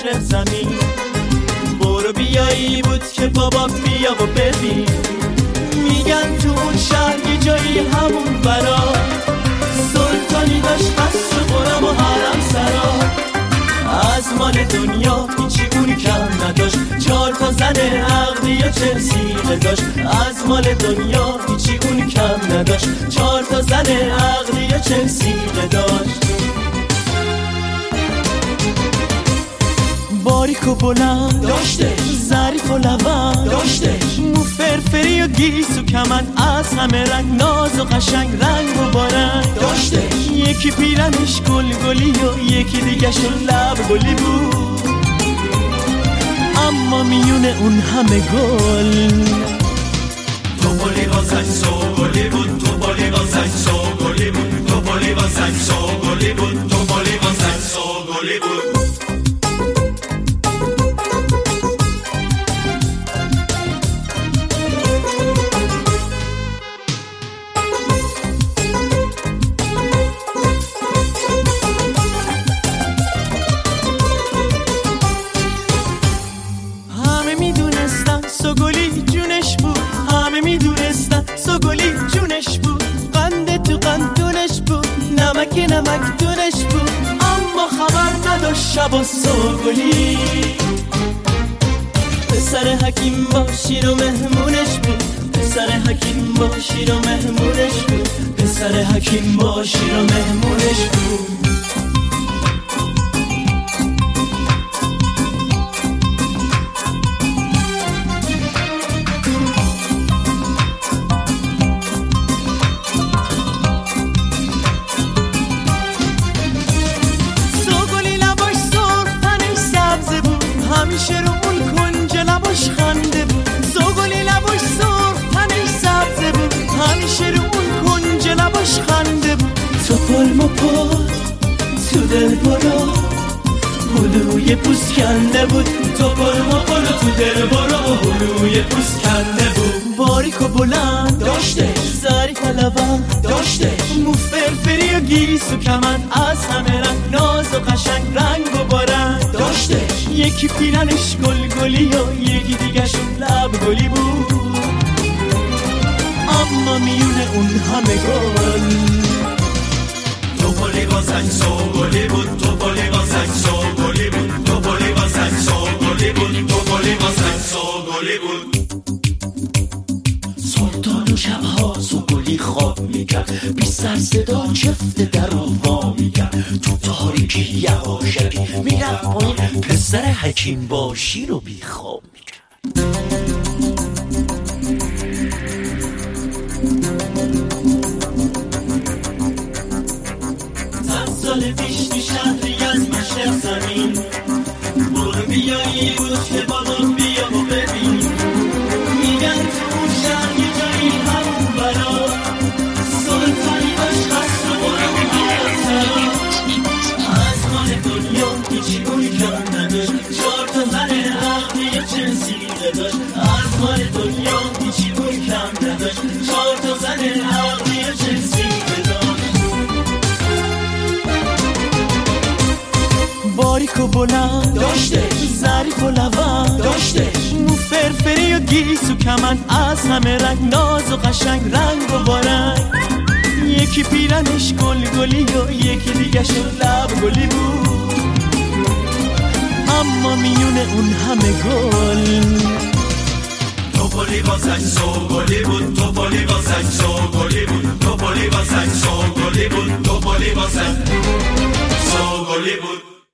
مشرق زمین. برو بیایی بود که بابا بیا و ببین، میگن تو اون شهر یه جایی همون برا سلطانی داشت قصر و قرم و حرم سرا. از مال دنیا هیچی اون کم نداشت، 4 تا زن عقلی و 40 سیغه داشت. از مال دنیا هیچی اون کم نداشت، 4 تا زن عقلی و 40 سیغه داشت. باریک و بلند داشتش، ظریف و لبند داشتش، مو فرفری و گیس و کمند، از همه رنگ ناز و قشنگ رنگ و بارنگ داشتش. یکی پیرنش گلگلی و یکی دیگه شو لب گلی بود، اما میون اون همه گل توپالی واسه سوگلی بود، توپالی واسه سوگلی بود، توپالی واسه سوگلی بود، توپالی واسه سوگلی بود. سوگلی جونش بود، همه میدونستن سوگلی جونش بود. قند تو قندونش بود، نمک نمک دونش بود، اما خبر نداشت شب و سوگلی. پسر حکیم با شیر و مهمونش بود، پسر حکیم با شیر و مهمونش بود، پسر حکیم با شیر و مهمونش بود. همیشه رو اون کنج لباش خنده بود، سوگلی لباش سرخ تنش سبزه بود، همیشه رو اون کنج لباش خنده بود. تو پل مپل تو دل برو هلوی پوست کنده بود، تو پل مپل تو دل برو هلوی پوست کنده بود. باریک و بلند داشتش، ظریف و لبند داشتش، مو فرفری و گیس و کمند، از همه رنگ ناز و قشنگ رنگ و بارنگ داشتش. یکی پیرنش گلگلی و یکی دیگه شو لب گلی بود، اما میون اون همه گل توپالی واسه سوگلی بود، توپالی واسه سوگلی بود، توپالی واسه سوگلی بود، توپالی واسه سوگلی بود. سلطان و شبها سوگلی خواب میکرد، بی سر صدا چفت در رو وا میکرد، تو تاریکی یواشکی میرفت پایین، پسر حکیم با شیر رو بی خواب میکرد. سال پیش تو شهری از مشرق زمین، برو بیایی بود که بابا بیا و ببین، میگن تو اون شهر یه جایی همون برا سلطانی داشت قصر و قرم و حرم سرا. از مال دنیا هیچی اون کم نداشت، 4 تا زن عقلی و 40 سیغه داشت. از مال دنیا هیچی اون کم نداشت، 4 تا زن عقلی و 40 سیغه داشت. باریک و بلند داشتش، ظریف و لبند داشتش، مو فرفری و گیس و کمند، از همه رنگ ناز و قشنگ رنگ و بارنگ. یکی پیرنش گلگلی و یکی دیگه شو لب گلی بود، اما میون اون همه گل توپالی واسه سوگلی بود، توپالی واسه سوگلی بود، توپالی واسه سوگلی بود، توپالی واسه سوگلی بود.